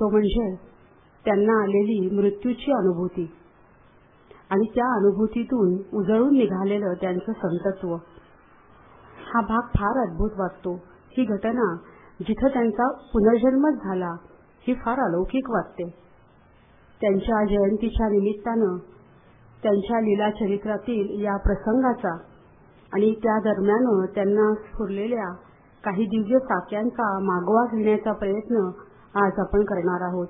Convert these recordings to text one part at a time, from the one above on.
तो म्हणजे त्यांना आलेली मृत्यूची अनुभूती आणि त्या अनुभूतीतून उजळून निघालेलं त्यांचं संतत्व. हा भाग फार अद्भुत वाटतो. ही घटना जिथं त्यांचा पुनर्जन्मच झाला ही फार अलौकिक वाटते. त्यांच्या जयंतीच्या निमित्तानं त्यांच्या लीला चरित्रातील या प्रसंगाचा आणि त्या दरम्यान त्यांना स्फुरलेल्या काही दिव्य साक्यांचा मागोवा घेण्याचा प्रयत्न आज आपण करणार आहोत.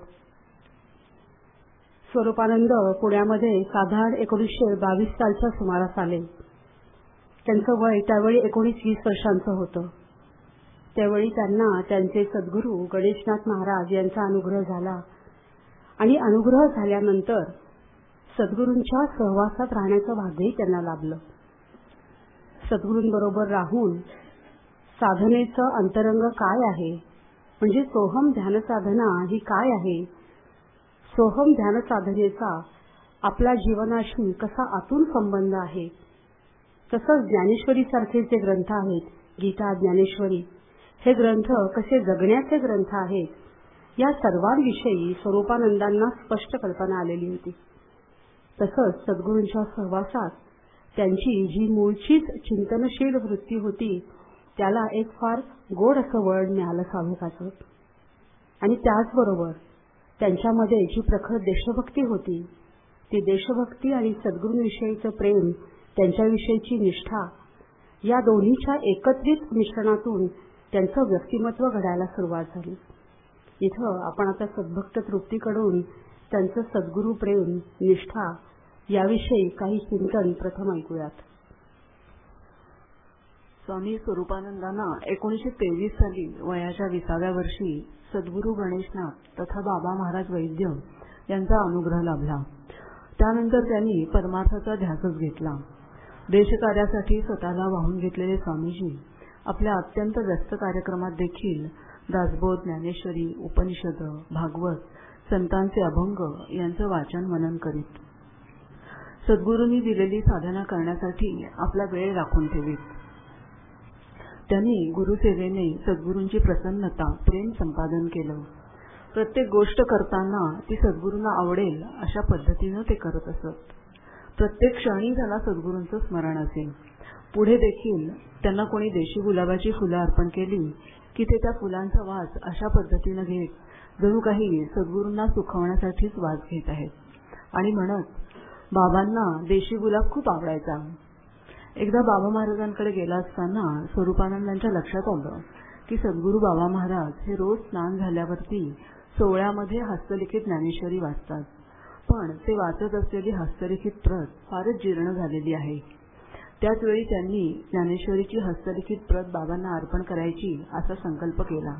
स्वरूपानंद पुण्यामध्ये साधारण 1922 सालच्या सुमारास आले. त्यांचं वय त्यावेळी 19-20 वर्षांचं होतं. त्यावेळी त्यांना त्यांचे सद्गुरू गणेशनाथ महाराज यांचा अनुग्रह झाला आणि अनुग्रह झाल्यानंतर सद्गुरूंच्या सहवासात राहण्याचं भाग्यही त्यांना लाभलं. सद्गुरूंबरोबर राहून साधनेचं अंतरंग काय आहे, म्हणजे सोहम ध्यान साधना ही काय आहे, सोहम ध्यान साधनेचा आपल्या जीवनाशी कसा आतून संबंध आहे, तसंच ज्ञानेश्वरीसारखे जे ग्रंथ आहेत, गीता, ज्ञानेश्वरी, हे ग्रंथ कसे जगण्याचे ग्रंथ आहेत, या सर्वांविषयी स्वरूपानंदांना स्पष्ट कल्पना आलेली होती. तसंच सद्गुरूंच्या सहवासात त्यांची जी मूळचीच चिंतनशील वृत्ती होती त्याला एक फार गोड असं वळण मिळालं साधकाचं. आणि त्याचबरोबर त्यांच्यामध्ये जी प्रखर देशभक्ती होती, ती देशभक्ती आणि सद्गुरूंविषयीचं प्रेम, त्यांच्याविषयीची निष्ठा, या दोन्हीच्या एकत्रित मिश्रणातून त्यांचं व्यक्तिमत्व घडायला सुरुवात झाली. इथं आपण आता सद्भक्त तृप्तीकडून त्यांचं सद्गुरू प्रेम, निष्ठा याविषयी काही चिंतन प्रथम ऐकूयात. स्वामी स्वरूपानंदांना 1923 साली वयाच्या 20व्या वर्षी सद्गुरू गणेशनाथ तथा बाबा महाराज वैद्य यांचा अनुग्रह लाभला. त्यानंतर त्यांनी परमार्थाचा ध्यासच घेतला. देशकार्यासाठी स्वतःला वाहून घेतलेले स्वामीजी आपल्या अत्यंत व्यस्त कार्यक्रमात देखील दासबोध, ज्ञानेश्वरी, उपनिषद, भागवत, संतांचे अभंग यांचं वाचन मनन करीत. सद्गुरूंनी दिलेली साधना करण्यासाठी आपला वेळ राखून ठेवीत. त्यांनी गुरुसेवेने सद्गुरूंची प्रसन्नता, प्रेम संपादन केलं. प्रत्येक गोष्ट करताना ती सद्गुरूंना आवडेल अशा पद्धतीनं ते करत असत. प्रत्येक क्षणी त्यांना सद्गुरूंचं स्मरण असेल. पुढे देखील त्यांना कोणी देशी गुलाबाची फुलं अर्पण केली की ते त्या फुलांचा वास अशा पद्धतीनं घेत जणू काही सद्गुरूंना सुखवण्यासाठीच वास घेत आहेत आणि म्हणत बाबांना देशी गुलाब खूप आवडायचा. एकदा बाबा महाराजांकडे गेला असताना स्वरूपानंदांच्या लक्षात आलं की सद्गुरू बाबा महाराज हे रोज स्नान झाल्यावरती सोहळ्यामध्ये हस्तलिखित ज्ञानेश्वरी वाचतात, पण ते वाचत असलेली हस्तलिखित प्रत फारच जीर्ण झालेली आहे. त्याचवेळी त्यांनी ज्ञानेश्वरीची हस्तलिखित प्रत बाबांना अर्पण करायची असा संकल्प केला.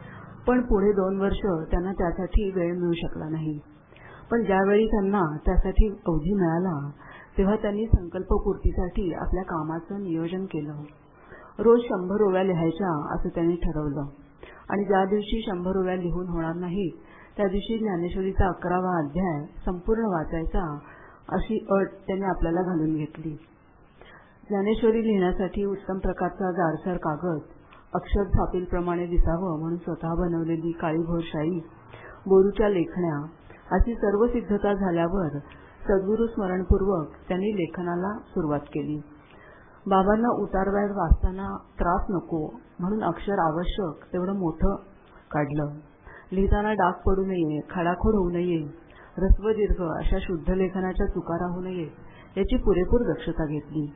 पण पुढे 2 वर्ष त्यांना त्यासाठी वेळ मिळू शकला नाही. पण ज्यावेळी त्यांना त्यासाठी अवधी मिळाला तेव्हा त्यांनी संकल्पपूर्तीसाठी आपल्या कामाचं नियोजन केलं. रोज 100 ओव्या लिहायच्या असं त्यांनी ठरवलं आणि ज्या दिवशी 100 ओव्या लिहून होणार नाही त्या दिवशी ज्ञानेश्वरीचा 11वा अध्याय संपूर्ण वाचायचा अशी अट त्यांनी आपल्याला घालून घेतली. ज्ञानेश्वरी लिहिण्यासाठी उत्तम प्रकारचा जाडसर कागद, अक्षर छापीलप्रमाणे दिसावं म्हणून स्वतः बनवलेली काळीभोर शाई, बोरूच्या लेखण्या अशी सर्व सिद्धता झाल्यावर सद्गुरू स्मरणपूर्वक त्यांनी लेखनाला सुरुवात केली. बाबांना उतारवयात वाचताना त्रास नको म्हणून अक्षर आवश्यक तेवढं मोठं काढलं. लिहिताना डाग पडू नये, खाडाखोड होऊ नये, ह्रस्व दीर्घ अशा शुद्ध लेखनाच्या चुका राहू नये याची पुरेपूर दक्षता घेतली.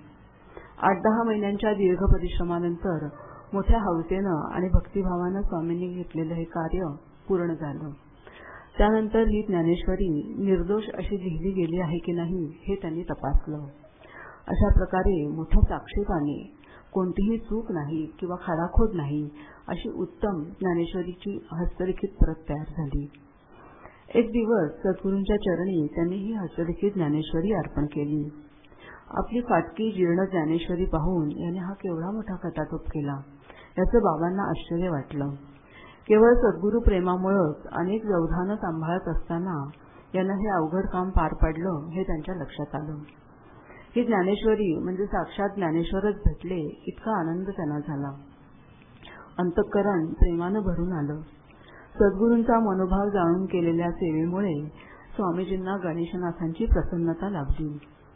8-10 महिन्यांच्या दीर्घ परिश्रमानंतर मोठ्या हौसेनं आणि भक्तिभावानं स्वामींनी घेतलेलं हे कार्य पूर्ण झालं. त्यानंतर ही ज्ञानेश्वरी निर्दोष अशी लिहिली गेली आहे की नाही हे त्यांनी तपासलं. अशा प्रकारे मोठ्या साक्षीपाने कोणतीही चूक नाही किंवा खाडाखोड नाही अशी उत्तम ज्ञानेश्वरीची हस्तलिखित प्रत तयार झाली. एक दिवस सद्गुरूंच्या चरणी त्यांनी ही हस्तलिखित ज्ञानेश्वरी अर्पण केली. आपली फाटकी जीर्ण ज्ञानेश्वरी पाहून याने हा केवढा मोठा खटाटोप केला याचं बाबांना आश्चर्य वाटलं. केवळ सद्गुरू प्रेमामुळेच अनेक व्यवधानं सांभाळत असताना यांना हे अवघड काम पार पडलं हे त्यांच्या लक्षात आलं. ही ज्ञानेश्वरी म्हणजे साक्षात ज्ञानेश्वरच भेटले इतका आनंद त्यांना झाला. अंतःकरण प्रेमानं भरून आलं. सद्गुरूंचा मनोभाव जाणून केलेल्या सेवेमुळे स्वामीजींना गणेशनाथांची प्रसन्नता लाभली.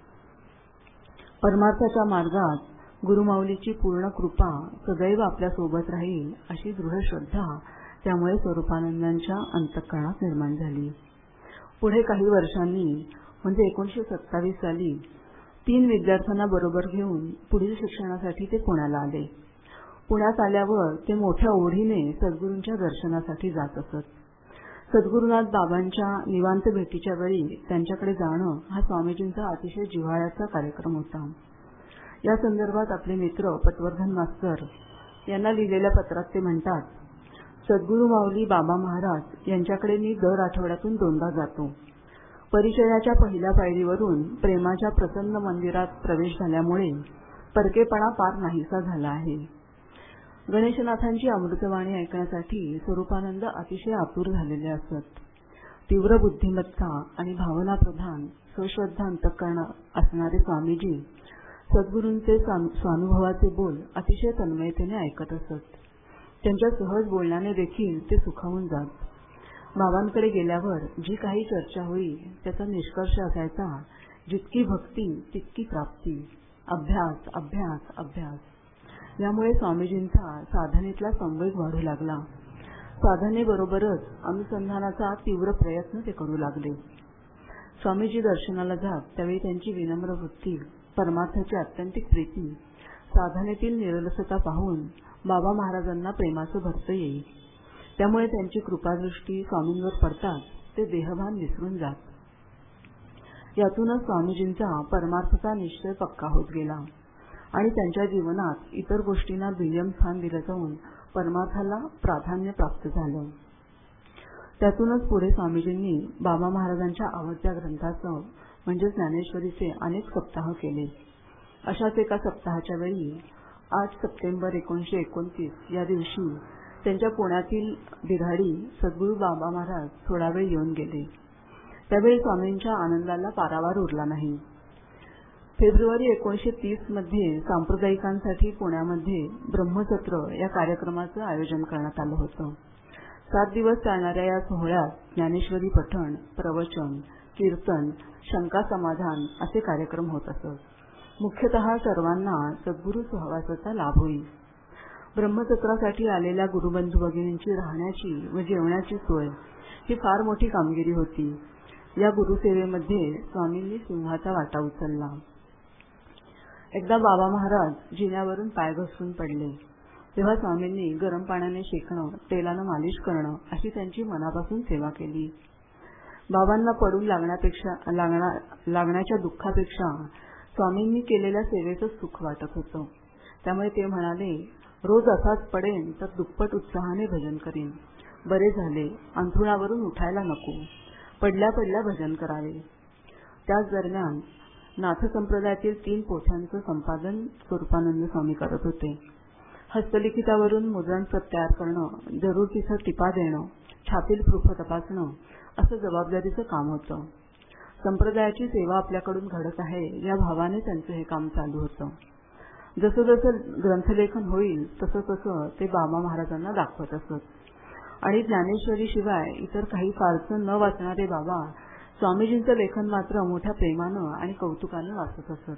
परमार्थाच्या मार्गात गुरुमाऊलीची पूर्ण कृपा सदैव आपल्या सोबत राहील अशी दृढ श्रद्धा त्यामुळे स्वरूपानंदांच्या अंतःकरणात निर्माण झाली. पुढे काही वर्षांनी म्हणजे 1927 साली 3 विद्यार्थ्यांना बरोबर घेऊन पुढील शिक्षणासाठी ते पुण्याला आले. पुण्यात आल्यावर ते मोठ्या ओढीने सद्गुरूंच्या दर्शनासाठी जात असत. सद्गुरुनाथ बाबांच्या निवांत भेटीच्या वेळी त्यांच्याकडे जाणं हा स्वामीजींचा अतिशय जिव्हाळ्याचा कार्यक्रम होता. या संदर्भात आपले मित्र पटवर्धन मास्तर यांना लिहिलेल्या पत्रात ते म्हणतात, सद्गुरू माऊली बाबा महाराज यांच्याकडे मी दर आठवड्यातून 2दा जातो. परिचयाच्या पहिल्या पायरीवरून प्रेमाच्या प्रसन्न मंदिरात प्रवेश झाल्यामुळे परकेपणा पार नाहीसा झाला आहे. गणेशनाथांची अमृतवाणी ऐकण्यासाठी स्वरूपानंद अतिशय आतुर झालेले असत. तीव्र बुद्धिमत्ता आणि भावनाप्रधान सश्रद्धा अंतःकरण असणारे स्वामीजी सद्गुरूंचे स्वानुभवाचे बोल अतिशय तन्मयतेने ऐकत असत. त्यांच्या सहज बोलण्याने देखील ते सुखावून जात. बाबांकडे गेल्यावर जी काही चर्चा होई त्याचा निष्कर्ष असायचा, जितकी भक्ती तितकी प्राप्ती, अभ्यास अभ्यास अभ्यास. यामुळे स्वामीजींचा साधनेतला संवेग वाढू लागला. साधनेबरोबरच अनुसंधानाचा तीव्र प्रयत्न ते करू लागले. स्वामीजी दर्शनाला जात त्यावेळी त्यांची विनम्र वृत्ती, परमार्थाची आत्यंतिक प्रीती, साधनेतील निरलसता पाहून बाबा महाराजांना प्रेमाचं भरतं येई. त्यामुळे त्यांची कृपादृष्टी स्वामींवर पडताच ते देहभान विसरून जात. यातूनच स्वामीजींचा परमार्थाचा निश्चय पक्का होत गेला आणि त्यांच्या जीवनात इतर गोष्टींना दुय्यम स्थान दिलं जाऊन परमार्थाला प्राधान्य प्राप्त झालं. त्यातूनच पुढे स्वामीजींनी बाबा महाराजांच्या आवडत्या ग्रंथाचं म्हणजे ज्ञानेश्वरीचे अनेक सप्ताह केले. अशाच एका सप्ताहाच्या वेळी 8 सप्टेंबर 1929 या दिवशी त्यांच्या पुण्यातील बिराडी सद्गुरू बाबा महाराज थोडा वेळ येऊन गेले. त्यावेळी स्वामींच्या आनंदाला पारावार उरला नाही. फेब्रुवारी 1930 मध्ये सांप्रदायिकांसाठी पुण्यामध्ये ब्रह्मसत्र या कार्यक्रमाचं आयोजन करण्यात आलं होतं. 7 दिवस चालणाऱ्या या सोहळ्यात ज्ञानेश्वरी पठण, प्रवचन, कीर्तन, शंका समाधान असे कार्यक्रम होत असत. मुख्यतः सर्वांना सद्गुरू सहवासाचा लाभ होईल. ब्रह्मसत्रासाठी आलेल्या गुरुबंधू भगिनींची राहण्याची व जेवणाची सोय ही फार मोठी कामगिरी होती. या गुरुसेवेमध्ये स्वामींनी सिंहाचा वाटा उचलला. एकदा बाबा महाराज जिन्यावरून पाय घसरून पडले तेव्हा स्वामींनी गरम पाण्याने शेकणं, तेलानं मालिश करणं अशी त्यांची मनापासून सेवा केली. बाबांना पडून लागण्याच्या दुःखापेक्षा स्वामींनी केलेल्या सेवेचं सुख वाटत होतं. त्यामुळे ते म्हणाले, रोज असाच पडेन तर दुप्पट उत्साहाने भजन करीन. बरे झाले, अंथरुणावरून उठायला नको, पडल्या पडल्या भजन करावे. त्याच दरम्यान नाथ संप्रदायातील 3 पोथ्यांचं संपादन स्वरूपानंद स्वामी करत होते. हस्तलिखितावरून मुद्रणप्रत तयार करणं, जरूर तिथं टिपा देणं, छापील प्रूफ तपासणं असं जबाबदारीचं काम होतं. संप्रदायाची सेवा आपल्याकडून घडत आहे या भावाने त्यांचं हे काम चालू होतं. जसं जसं ग्रंथलेखन होईल तसं तसं ते बाबा महाराजांना दाखवत असत. आणि ज्ञानेश्वरी शिवाय इतर काही फारसं न वाचणारे बाबा स्वामीजींचं लेखन मात्र मोठ्या प्रेमानं आणि कौतुकानं वाचत असत.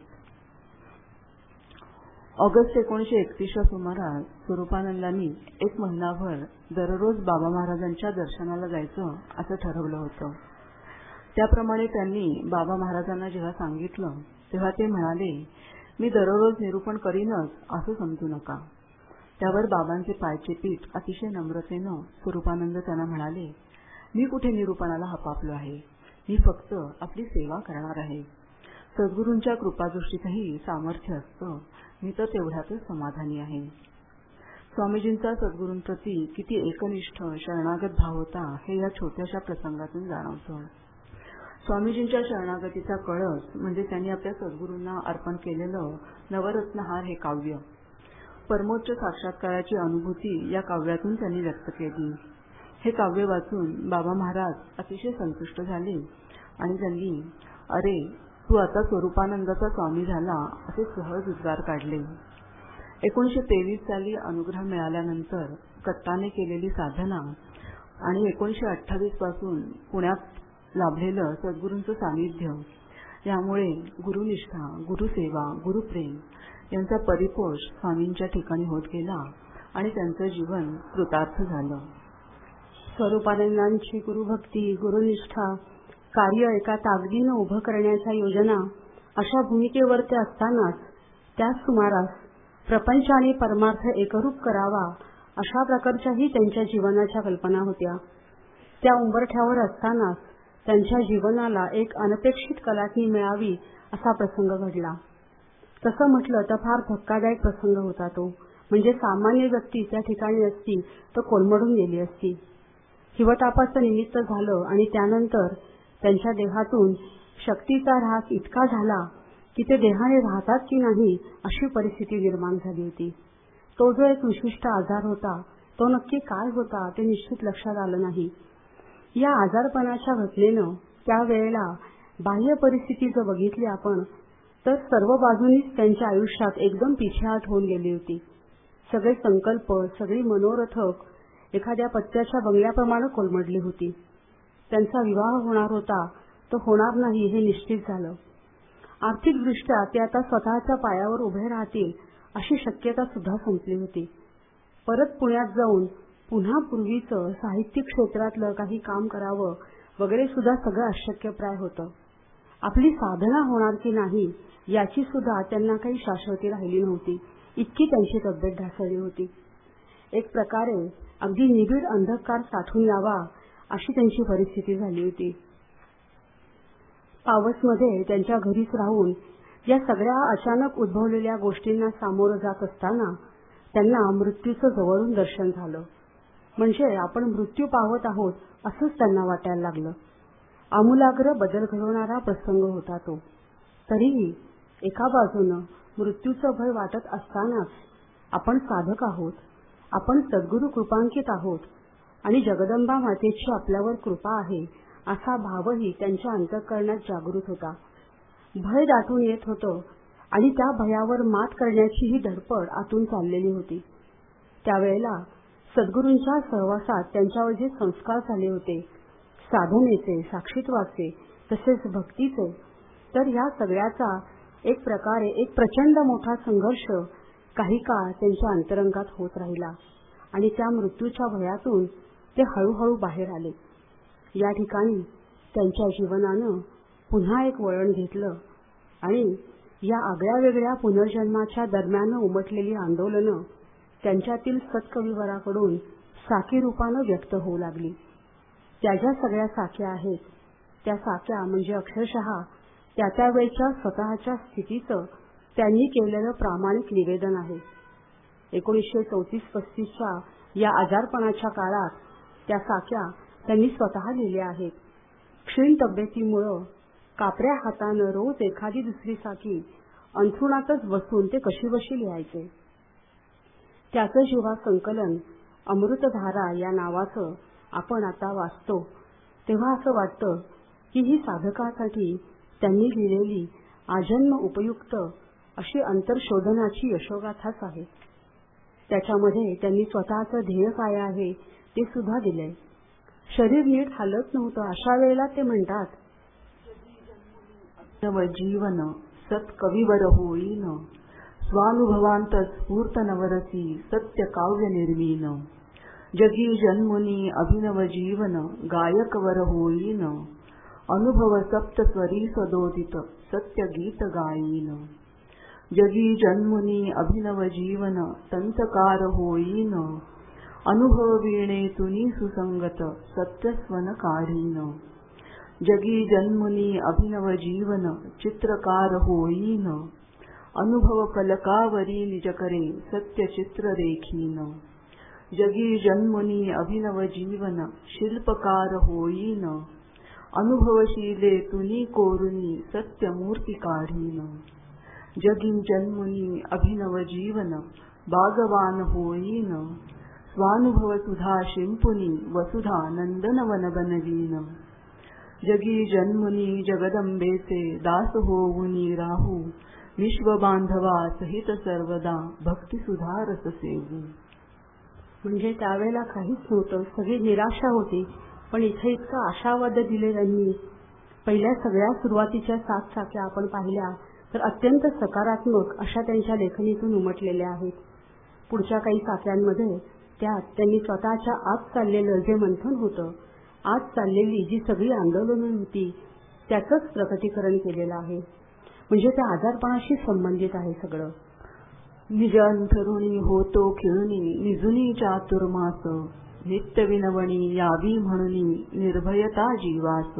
ऑगस्ट 1931च्या सुमारास स्वरूपानंदांनी 1 महिनाभर दररोज बाबा महाराजांच्या दर्शनाला जायचं असं ठरवलं होतं. त्याप्रमाणे त्यांनी बाबा महाराजांना जेव्हा सांगितलं तेव्हा ते म्हणाले, मी दररोज निरूपण करीनच असं समजू नका. त्यावर बाबांचे पायचे पीठ अतिशय नम्रतेनं स्वरूपानंद त्यांना म्हणाले, मी कुठे निरूपणाला हपापलो आहे, मी फक्त आपली सेवा करणार आहे. सद्गुरूंच्या कृपादृष्टीतही सामर्थ्य असतं, मी तर तेवढ्यातच समाधानी आहे. स्वामीजींचा सद्गुरूंप्रती किती एकनिष्ठ शरणागत भाव होता हे या छोट्याशा प्रसंगातून जाणवतं. स्वामीजींच्या शरणागतीचा कळस म्हणजे त्यांनी आपल्या सद्गुरूंना अर्पण केलेलं नवरत्नहार हे काव्य. परमोच्च साक्षात्काराची अनुभूती या काव्यातून त्यांनी व्यक्त केली. हे काव्य वाचून बाबा महाराज अतिशय संतुष्ट झाले आणि त्यांनी, अरे तू आता स्वरूपानंदाचा स्वामी झाला असे सहज उद्गार काढले. 1923 साली अनुग्रह मिळाल्यानंतर कट्टाने केलेली साधना आणि 1928 पासून पुण्यात लाभलेलं सद्गुरूंचं सानिध्य, यामुळे गुरुनिष्ठा, गुरुसेवा, गुरुप्रेम यांचा परिपोष स्वामींच्या ठिकाणी होत गेला आणि त्यांचं जीवन कृतार्थ झालं. स्वरूपानंदांची गुरुभक्ती, गुरुनिष्ठा, कार्य एका ताकदीनं उभं करण्याच्या योजना अशा भूमिकेवर ते असतानाच त्याच सुमारास प्रपंच आणि परमार्थ एकरूप करावा अशा प्रकारच्याही त्यांच्या जीवनाच्या कल्पना होत्या. त्या उंबरठ्यावर असतानाच त्यांच्या जीवनाला एक अनपेक्षित कलाटणी मिळावी असा प्रसंग घडला. तसं म्हटलं तर फार धक्कादायक प्रसंग होता तो. म्हणजे सामान्य व्यक्ती त्या ठिकाणी असती तर कोलमडून गेली असती. हिवतापाचं निमित्त झालं आणि त्यानंतर त्यांच्या देहातून शक्तीचा ऱ्हास इतका झाला की ते देहाने राहतात की नाही अशी परिस्थिती निर्माण झाली होती. तो जो एक विशिष्ट आजार होता तो नक्की काय होता ते निश्चित लक्षात आलं नाही. या आजारपणाच्या घटनेनं त्यावेळेला बाह्य परिस्थिती जर बघितली आपण तर सर्व बाजूंनीच त्यांच्या आयुष्यात एकदम पिछेहाट होऊन गेली होती. सगळे संकल्प, सगळी मनोरथक एखाद्या पत्त्याच्या बंगल्याप्रमाणे कोलमडली होती. त्यांचा विवाह होणार होता तो होणार नाही हे निश्चित झालं. आर्थिकदृष्ट्या ते आता स्वतःच्या पायावर उभे राहतील अशी शक्यता सुद्धा संपली होती. परत पुण्यात जाऊन पुन्हा पूर्वीचं साहित्यिक क्षेत्रातलं काही काम करावं वगैरे सुद्धा सगळं अशक्यप्राय होतं. आपली साधना होणार की नाही याची सुद्धा त्यांना काही शाश्वती राहिली नव्हती. इतकी त्यांची तब्येत ढासळली होती. एक प्रकारे अगदी निबिड अंधकार साठून यावा अशी त्यांची परिस्थिती झाली होती. पावसमध्ये त्यांच्या घरीच राहून या सगळ्या अचानक उद्भवलेल्या गोष्टींना सामोरं जात असताना त्यांना मृत्यूचं जवळून दर्शन झालं. म्हणजे आपण मृत्यू पावत आहोत असंच त्यांना वाटायला लागलं. आमूलाग्र बदल घडवणारा प्रसंग होता तो. तरीही एका बाजूनं मृत्यूचं भय वाटत असतानाच आपण साधक आहोत, आपण सद्गुरू कृपांकित आहोत आणि जगदंबा मातेची आपल्यावर कृपा आहे असा भावही त्यांच्या अंतःकरणात जागृत होता. भय दाटून येत होतं आणि त्या भयावर मात करण्याची ही धडपड आतून चाललेली होती. त्यावेळेला सद्गुरूंच्या सहवासात त्यांच्यावर जे संस्कार झाले होते, साधनेचे, साक्षीत्वाचे तसेच भक्तीचे, तर ह्या सगळ्याचा एक प्रकारे एक प्रचंड मोठा संघर्ष काही काळ त्यांच्या अंतरंगात होत राहिला आणि त्या मृत्यूच्या भयातून ते हळूहळू बाहेर आले. या ठिकाणी त्यांच्या जीवनानं पुन्हा एक वळण घेतलं आणि या आगळ्या वेगळ्या पुनर्जन्माच्या दरम्यान उमटलेली आंदोलनं त्यांच्यातील सत्कविवराकडून साखी रूपानं व्यक्त होऊ लागली. त्या ज्या सगळ्या साख्या आहेत त्या साख्या म्हणजे अक्षरशः त्या वेळच्या स्वतःच्या स्थितीचं त्यांनी केलेलं प्रामाणिक निवेदन आहे. 1934-35च्या या आजारपणाच्या काळात त्या साख्या त्यांनी स्वतः लिहिल्या आहेत. क्षीण तब्येतीमुळं कापऱ्या हातानं रोज एखादी दुसरी साखी अंथरुणातच बसून ते कशीबशी लिहायचे. त्याचं जेव्हा संकलन अमृतधारा या नावाचं आपण आता वाचतो तेव्हा असं वाटतं की ही साधकासाठी त्यांनी लिहिलेली आजन्म उपयुक्त अशी अंतर्शोधनाची यशोगाथाच आहे. त्याच्यामध्ये त्यांनी स्वतःचं ध्येय काय आहे ते सुद्धा दिलंय. शरीर नीट हालत नव्हतं अशा वेळेला ते म्हणतात, जीवन सत्कविवर होईन स्वानुभवांत स्फूर्त नवरसी सत्य काव्य निर्मीन जगी जन्मुनी अभिनव जीवन गायकवर होईन अनुभव सप्तस्वरी सदोदित सत्य गीत गायीन जगी जन्मुनी अभिनव जीवन संतकार होईन अनुभव वीणे तुनी सुसंगत सत्यस्वन काढीन जगी जन्मुनी अभिनव जीवन चित्रकार होईन अनुभव फलकावरी निज करे सत्य चित्र रेखीन जगी जन्मुनी अभिनव जीवन शिल्पकार होईन अनुभवशीले तुनी कोरुनी सत्य मूर्ती काढीन जगी जन्मुनी अभिनव जीवन बागवान होईन स्वानुभव सुधा शिंपुनी वसुधा नंदनवन बनवीन जगी जन्मुनी जगदंबेचे दास होऊनी राहू विश्व बांधवा सहित सर्वदा भक्ती सुधा रस सेवू. म्हणजे त्यावेळेला काहीच नव्हतं, सगळी निराशा होती. पण इथे इतका आशावाद दिले त्यांनी. पहिल्या सगळ्या सुरुवातीच्या 7 चाक्या आपण पाहिल्या तर अत्यंत सकारात्मक अशा त्यांच्या लेखणीतून उमटलेल्या आहेत. पुढच्या काही चाक्यांमध्ये त्यात त्यांनी स्वतःच्या आत चाललेलं जे मंथन होतं, आत चाललेली जी सगळी आंदोलनं होती त्याचंच प्रकटीकरण केलेलं आहे. म्हणजे त्या आजारपणाशी संबंधित आहे सगळं. निजांतरुणी होतो खेळणी निजुनी चातुर्मास नित्य विनवणी यावी म्हणून निर्भयता जीवास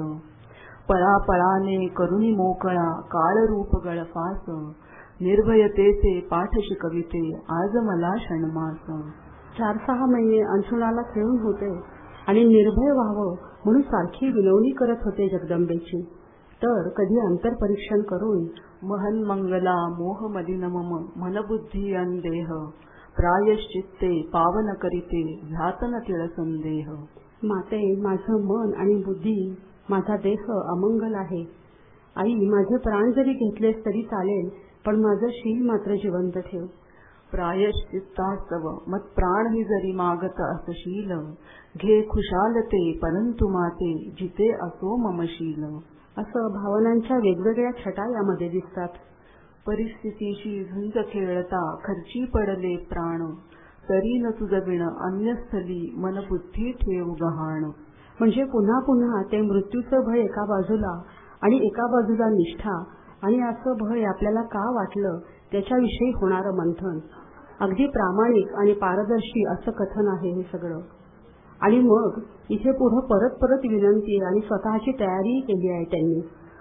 पळापळाने करुणी मोकळा काळरूप गळफास निर्भयतेचे पाठ शिकविते आज मला षण्मास. 4-6 महिने अंशुणाला खेळून होते आणि निर्भय व्हावं म्हणून सारखी विनवणी करत होते जगदंबेची. तर कधी अंतरपरीक्षण करून महन मंगला मोह मलिन मम मनबुद्धी अंदेह प्रायश्चित्ते पावन करीते ध्यातन तिळ संदेह. माते, माझं मन आणि बुद्धी, माझा देह अमंगल आहे. आई, माझे प्राण जरी घेतलेस तरी चालेल, पण माझं शील मात्र जिवंत ठेव. प्रायश्चित्तास्तव मत प्राण ही जरी मागत असशील घे खुशालते परंतु माते जिते असो ममशील. असं भावनांच्या वेगवेगळ्या छटा यामध्ये दिसतात. परिस्थितीशी झुंज खेळता खर्ची पडले प्राण तरी न तुझ बिण अन्यस्थली मनबुद्धी ठेव गहाण. म्हणजे पुन्हा पुन्हा ते मृत्यूचं भय एका बाजूला आणि एका बाजूला निष्ठा आणि असं भय आपल्याला का वाटलं त्याच्याविषयी होणारं मंथन. अगदी प्रामाणिक आणि पारदर्शी असं कथन आहे हे सगळं. आणि मग इथे पुढं परत परत विनंती आणि स्वतःची तयारी केली आहे त्यांनी.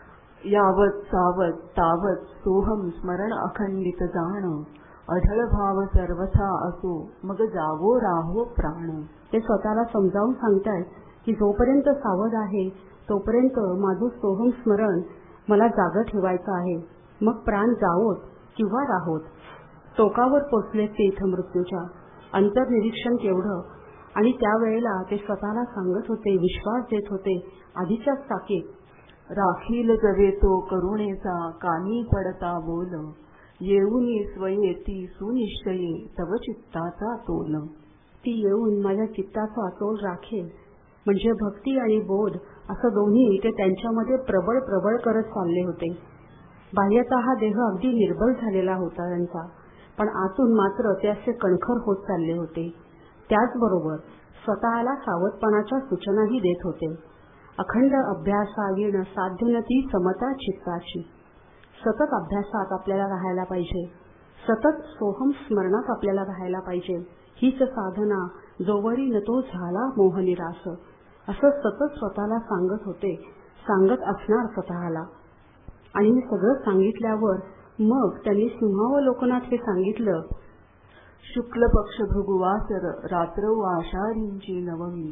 यावत सावत तावत सोहम स्मरण अखंडित जाण अढळ भाव सर्वथा असो मग जावो राहो प्राण. ते स्वतःला समजावून सांगतायत की जोपर्यंत सावध आहे तोपर्यंत माझं सोहम स्मरण मला जागं ठेवायचं आहे. मग प्राण जावोत किंवा राहोत. टोकावर पोचले ते इथं मृत्यूच्या. अंतर्निरीक्षण केवढं. आणि त्यावेळेला ते स्वतःला सांगत होते, विश्वास देत होते आधीच्याच चाकीत. राखील जवे तो करुणेचा कानी पडता बोल येऊनी स्वये ती सुनिश्चये तव चित्ताचा तोल. ती येऊन माझ्या चित्ताचा तोल राखेल. म्हणजे भक्ती आणि बोध असं दोन्ही ते त्यांच्यामध्ये प्रबळ प्रबळ करत चालले होते. बाह्यतः देह अगदी निर्बल झालेला होता त्यांचा, पण आतून मात्र ते असे कणखर होत चालले होते. त्याचबरोबर स्वतःला सावधपणाच्या सूचनाही देत होते. अखंड अभ्यासावीण साध्यनती समता चित्ताची. सतत अभ्यासात आपल्याला राहायला पाहिजे. सतत सोहम स्मरणात आपल्याला राहायला पाहिजे. हीच साधना जोवरी न तो झाला मोहनिरास. असं सतत स्वतःला सांगत होते, सांगत असणार स्वतःला. आणि हे सगळं सांगितल्यावर मग त्यांनी सिंहावलोकनात हे सांगितलं. शुक्ल पक्ष भृगुवासर रात्रौ आषाढींची नवमी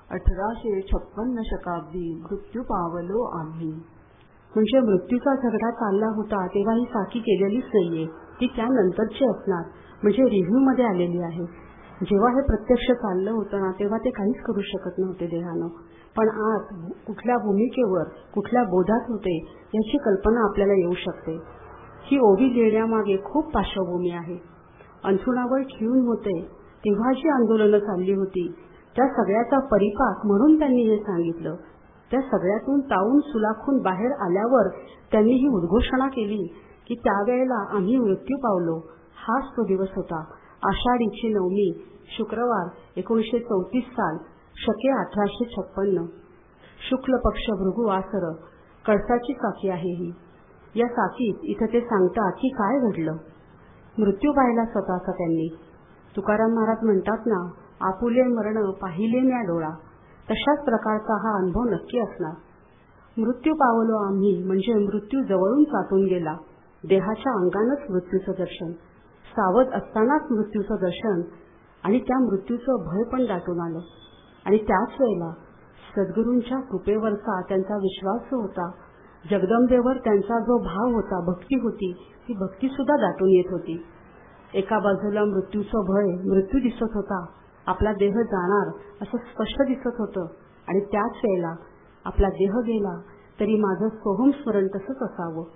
1856 शकाब्दी मृत्यू पावलो आम्ही. म्हणजे मृत्यूचा झगडा चालला होता तेव्हा ही साकी केलेलीच नाहीये, ती त्यानंतरची असणार. म्हणजे रिव्ह्यू मध्ये आलेली आहे. जेव्हा हे प्रत्यक्ष चाललं होतं ना तेव्हा ते काहीच करू शकत नव्हते देहानं. पण आज कुठल्या भूमिकेवर कुठल्या बोधात होते याची कल्पना आपल्याला येऊ शकते. ही ओवी लिहिण्यामागे खूप पार्श्वभूमी आहे. अंथरुणावर खिळून होते तेव्हा जी आंदोलनं चालली होती त्या सगळ्याचा परिपाक म्हणून त्यांनी हे सांगितलं. त्या सगळ्यातून तावून सुलाखून बाहेर आल्यावर त्यांनी ही उद्घोषणा केली की त्यावेळेला आम्ही मृत्यू पावलो. हाच तो दिवस होता. आषाढीची नवमी, शुक्रवार, 1934 साल, शके 1856. शुक्ल पक्ष भृगुवासर, कळसाची साकी आहे ही. या साकीत इथं ते सांगतात की काय घडलं. मृत्यू पाहिला स्वतःचा त्यांनी. तुकाराम महाराज म्हणतात ना, आपुले मरण पाहिले म्या डोळा. तशाच प्रकारचा हा अनुभव नक्की असणार. मृत्यू पावलो आम्ही म्हणजे मृत्यू जवळून चाटून गेला. देहाच्या अंगानंच मृत्यूचं दर्शन, सावध असतानाच मृत्यूचं दर्शन आणि त्या मृत्यूचं भय पण दाटून आलं. आणि त्याच वेळेला सद्गुरूंच्या कृपेवरचा त्यांचा विश्वास होता, जगदंबेवर त्यांचा जो भाव होता, भक्ती होती, ती भक्ती सुद्धा दाटून येत होती. एका बाजूला मृत्यूचं भय, मृत्यू दिसत होता, आपला देह जाणार असं स्पष्ट दिसत होतं. आणि त्याच वेळेला आपला देह गेला तरी माझं सोहम स्मरण तसंच असावं.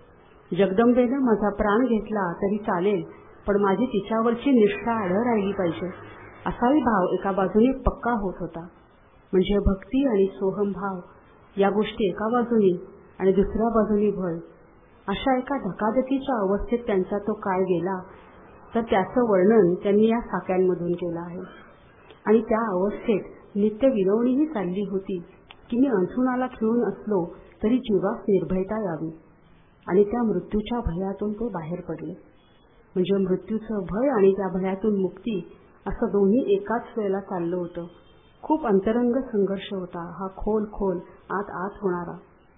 जगदंबेनं माझा प्राण घेतला तरी चालेल, पण माझी तिच्यावरची निष्ठा अढळ राहिली पाहिजे. असाही भाव एका बाजूने पक्का होत होता. म्हणजे भक्ती आणि सोहम भाव या गोष्टी एका बाजूनी आणि दुसऱ्या बाजूनी भय. अशा एका धकाधकीच्या अवस्थेत त्यांचा तो काळ गेला तर त्याचं वर्णन त्यांनी या साक्यांमधून केलं आहे. आणि त्या अवस्थेत नित्य विनवणीही चालली होती की मी अंथरुणाला खिळून असलो तरी जीवास निर्भयता यावी. आणि त्या मृत्यूच्या भयातून ते बाहेर पडले. म्हणजे मृत्यूचं भय आणि त्या भयातून मुक्ती असं दोन्ही एकाच वेळेला चाललं होतं. खूप अंतरंग संघर्ष होता हा, खोल खोल आत आत होणारा.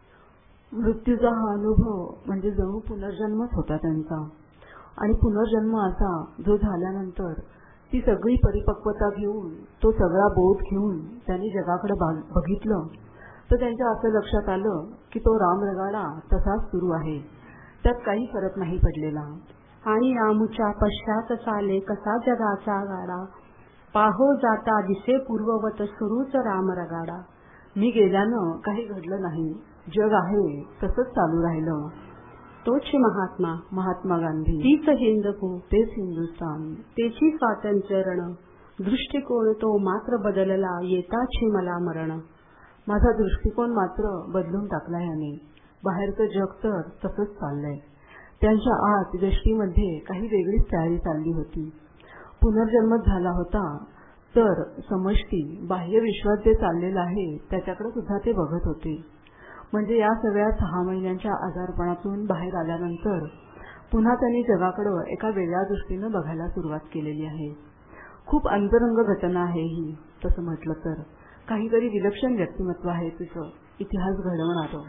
मृत्यूचा हा अनुभव म्हणजे जणू पुनर्जन्मच होता त्यांचा. आणि पुनर्जन्म असा जो झाल्यानंतर ती सगळी परिपक्वता घेऊन, तो सगळा बोध घेऊन त्यांनी जगाकडे बघितलं तर त्यांच्या असं लक्षात आलं की तो रामरगाडा तसाच सुरू आहे, त्यात काही फरक नाही पडलेला. आणि रामूच्या पश्चात चाले कसा जगाचा गाडा, पाहो जाता दिसे पूर्ववत सुरूच रामरगाडा. मी गेल्यानं काही घडलं नाही, जग आहे तसंच चालू राहिलं. तोच महात्मा, महात्मा गांधी, तीच हिंदू, तेच हिंदुस्थान, तेची स्वातंत्र्य रण, दृष्टिकोन तो मात्र बदलला येताची मला मरण. माझा दृष्टिकोन मात्र बदलून टाकला याने. बाहेरचं जग तर तसंच चाललंय. त्यांच्या आत व्यष्टीमध्ये काही वेगळीच तयारी चालली होती. पुनर्जन्मच झाला होता तर समष्टी बाह्य विश्वात जे चाललेलं आहे त्याच्याकडे सुद्धा ते बघत होते. म्हणजे या सगळ्या 6 महिन्यांच्या आजारपणातून बाहेर आल्यानंतर पुन्हा त्यांनी जगाकडे एका वेगळ्या दृष्टीने बघायला सुरुवात केलेली आहे. खूप अंतरंग घटना आहे ही. तसं म्हटलं तर काहीतरी विलक्षण व्यक्तिमत्व आहे तिचं, इतिहास घडवणारं.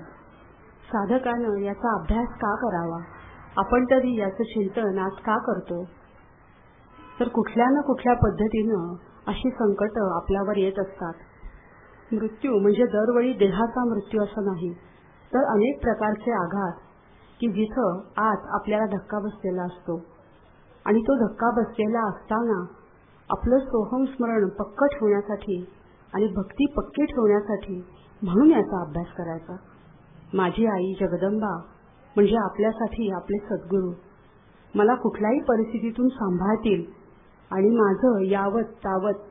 साधकानं याचा अभ्यास का करावा? आपण तरी याचं चिंतन आज का करतो? तर कुठल्या ना कुठल्या पद्धतीनं अशी संकट आपल्यावर येत असतात. मृत्यू म्हणजे दरवेळी देहाचा मृत्यू असं नाही, तर अनेक प्रकारचे आघात की जिथं आत आपल्याला धक्का बसलेला असतो. आणि तो धक्का बसलेला असताना आपलं सोहम स्मरण पक्क ठेवण्यासाठी आणि भक्ती पक्की ठेवण्यासाठी म्हणून याचा अभ्यास करायचा. माझी आई जगदंबा म्हणजे आपल्यासाठी आपले सद्गुरू मला कुठल्याही परिस्थितीतून सांभाळतील आणि माझं यावत तावत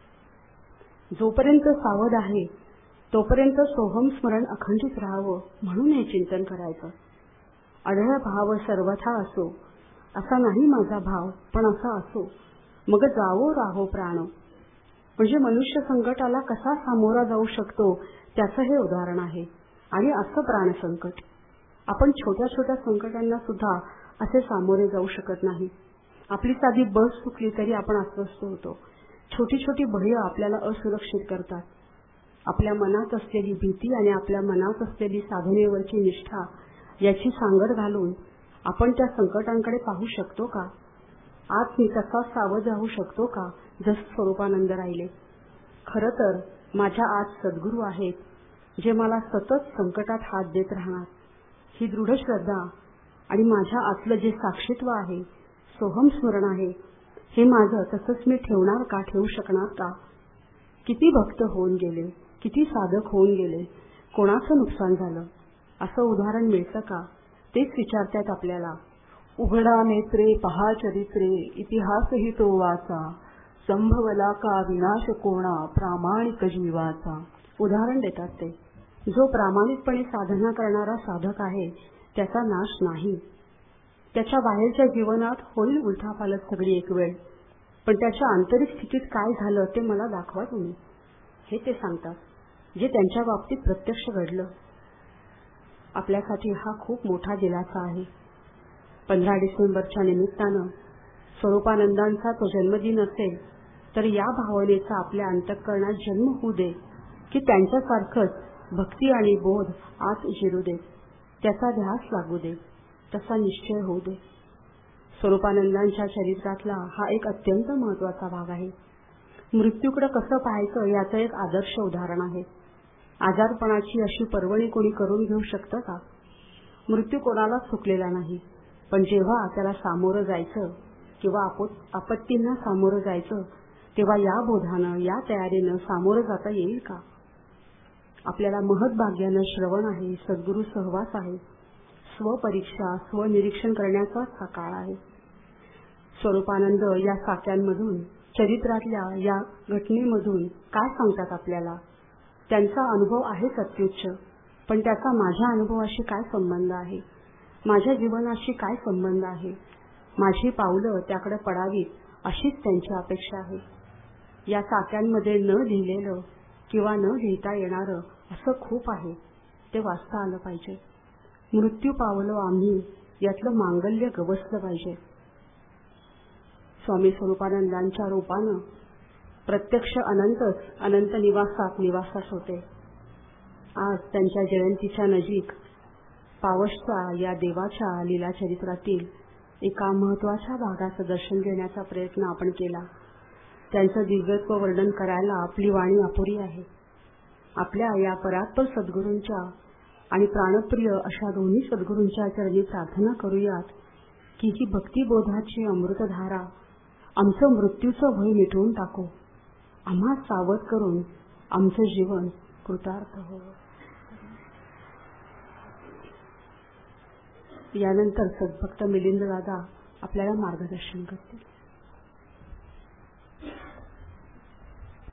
जोपर्यंत सावध आहे तोपर्यंत सोहम स्मरण अखंडित राहावं म्हणून हे चिंतन करायचं. अढळ भाव सर्वथा असो असा नाही माझा भाव, पण असा असो मग जावो राहो प्राण. म्हणजे मनुष्य संकटाला कसा सामोरा जाऊ शकतो त्याचं हे उदाहरण आहे. आणि असं प्राणसंकट आपण छोट्या छोट्या संकटांना सुद्धा असे सामोरे जाऊ शकत नाही. आपली साधी बस चुकली तरी आपण अस्वस्थ होतो. छोटी छोटी भयं आपल्याला असुरक्षित करतात. आपल्या मनात असलेली भीती आणि आपल्या मनात असलेली साधनेवरची निष्ठा याची सांगड घालून आपण त्या संकटांकडे पाहू शकतो का? आत मी तसा सावध राहू शकतो का जसं स्वरूपानंद राहिले? खरं तर माझ्या आत सद्गुरू आहेत जे मला सतत संकटात हात देत राहणार. ही दृढ श्रद्धा आणि माझ्या आतलं जे साक्षीत्व आहे, सोहम स्मरण आहे, हे माझं तसंच मी ठेवणार का, ठेवू शकणार का? किती भक्त होऊन गेले, किती साधक होऊन गेले, कोणाचं नुकसान झालं असं उदाहरण मिळतं का? तेच विचारतात आपल्याला. उघडा नेत्रे पहा चरित्रे, इतिहासही तो वाचा, संभवला का विनाश कोणा, प्रामाणिक जीवाचा. उदाहरण देतात ते. जो प्रामाणिकपणे साधना करणारा साधक आहे त्याचा नाश नाही. त्याच्या बाहेरच्या जीवनात होईल उलथापालट सगळी एक वेळ, पण त्याच्या आंतरिक स्थितीत काय झालं ते मला दाखवा तुम्ही, हे ते सांगतात, जे त्यांच्या बाबतीत प्रत्यक्ष घडलं. आपल्यासाठी हा खूप मोठा दिलासा आहे. 15 डिसेंबरच्या निमित्तानं स्वरूपानंदांचा तो जन्मदिन असेल तर या भावनेचा आपल्या अंतःकरणात जन्म होऊ दे की त्यांच्यासारखंच भक्ती आणि बोध आत जिरू दे, त्याचा ध्यास लागू दे, तसा निश्चय होऊ दे. स्वरूपानंदांच्या चरित्रातला हा एक अत्यंत महत्वाचा भाग आहे. मृत्यूकडे कसं पाहायचं याचं एक आदर्श उदाहरण आहे. आजारपणाची अशी पर्वणी कोणी करून घेऊ शकतं का? मृत्यू कोणालाच चुकलेला नाही, पण जेव्हा त्याला सामोरं जायचं किंवा आपत्तींना सामोरं जायचं तेव्हा या बोधानं, या तयारीनं सामोरं जाता येईल का? आपल्याला महत्भाग्यानं श्रवण आहे, सद्गुरू सहवास आहे, स्वपरीक्षा, स्वनिरीक्षण करण्याचाच हा काळ आहे. स्वरूपानंद या साक्यांमधून चरित्रातल्या या घटनेमधून काय सांगतात आपल्याला? त्यांचा अनुभव आहे अत्युच्च, पण त्याचा माझ्या अनुभवाशी काय संबंध आहे? माझ्या जीवनाशी काय संबंध आहे? माझी पावलं त्याकडे पडावीत अशीच त्यांची अपेक्षा आहे. या चाक्यांमध्ये न लिहिलेलं किंवा न लिहिता येणारं असं खूप आहे, ते वाचता आलं पाहिजे. मृत्यू पावलो आम्ही यातलं मांगल्य गवसलं पाहिजे. स्वामी स्वरूपानंदांच्या रूपानं प्रत्यक्ष अनंतच अनंत निवासात निवासास होते. आज त्यांच्या जयंतीच्या नजीक पावसच्या या देवाच्या लीला चरित्रातील एका महत्वाच्या भागाचं दर्शन घेण्याचा प्रयत्न आपण केला. त्यांचं दिव्यत्व वर्णन करायला आपली वाणी अपुरी आहे. आपल्या या परात्पर सद्गुरूंच्या आणि प्राणप्रिय अशा दोन्ही सद्गुरूंच्या चरणी प्रार्थना करूयात की ही भक्तिबोधाची अमृतधारा आमचं मृत्यूचं भय मिटवून टाको, आम्हा सावध करून आमचं जीवन कृतार्थ हो. यानंतर सद्भक्त मिलिंद दादा आपल्याला मार्गदर्शन करतील.